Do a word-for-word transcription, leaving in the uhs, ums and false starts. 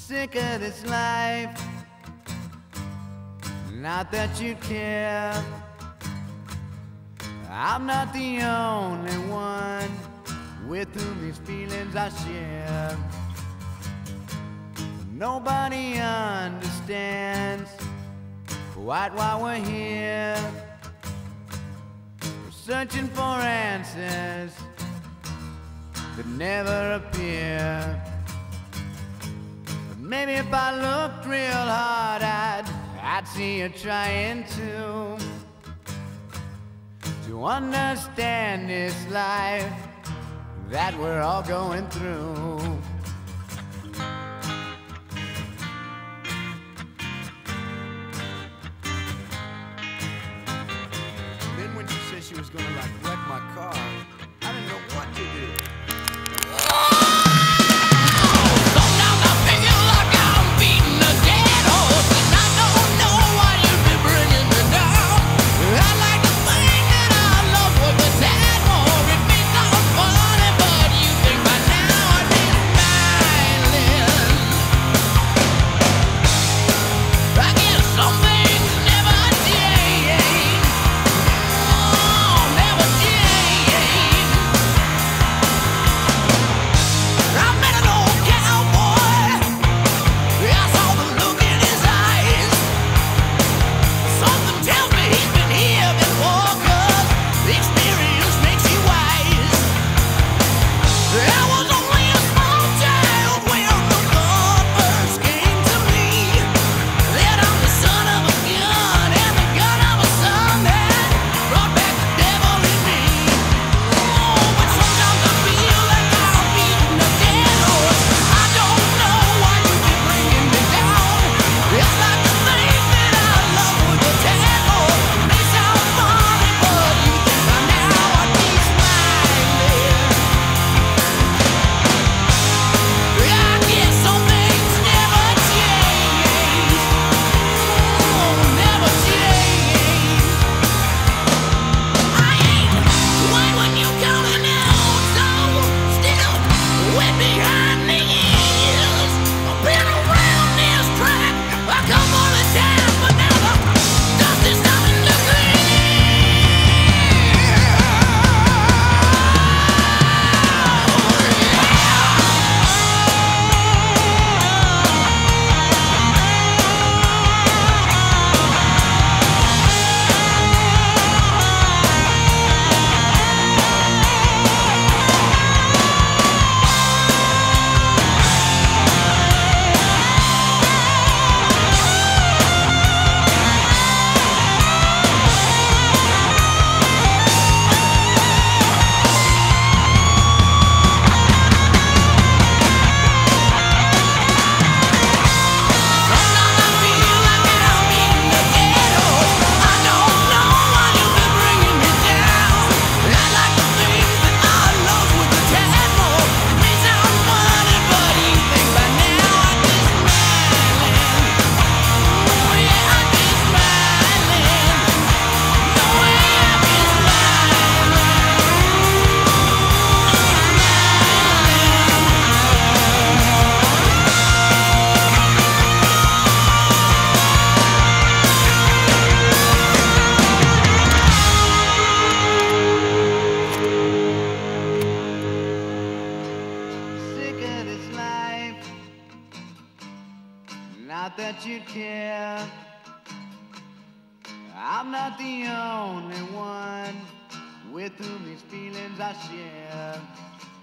Sick of this life, not that you care. I'm not the only one with whom these feelings I share. Nobody understands quite why we're here. We're searching for answers that never appear. But maybe if I looked real hard, I'd, I'd see you trying to To understand this life that we're all going through. Then when she said she was gonna like wreck my car, I didn't know what to do. Sometimes I feel like I'm beating a dead horse, and I don't know why you've been bringing me down. I like to think that our love was a tad more. It may sound funny, but you think by now I'd be smiling. I guess some things never change. Oh, never change. I met an old cowboy. I saw the look in his eyes. Something tells me he's been here before, 'cause experience makes you wise. I was only a small child when the thought first came to me that I'm the son of a gun and the gun of a son that brought back the devil in me. Oh, but sometimes I feel like I'm beating a dead horse. I don't know why you've been bringing me down. It's like the thing that I love with a tad more. May sound funny, but you think by now I'd be smiling. I guess some things never change. Oh, never change. I ain't quite when you coming out, so still wet behind the ears. I've been around this track a couple of times, but now the dust is starting to clear. Sometimes I feel like I'm beating a dead horse. I don't know why you've been bringing me down. I like to think that our love was a tad more. It may sound funny, but you think by now I'd be smiling. Oh yeah, I'd be smiling. No way I'd be Sick of this life, not that you care. I'm not the only one with whom these feelings I share.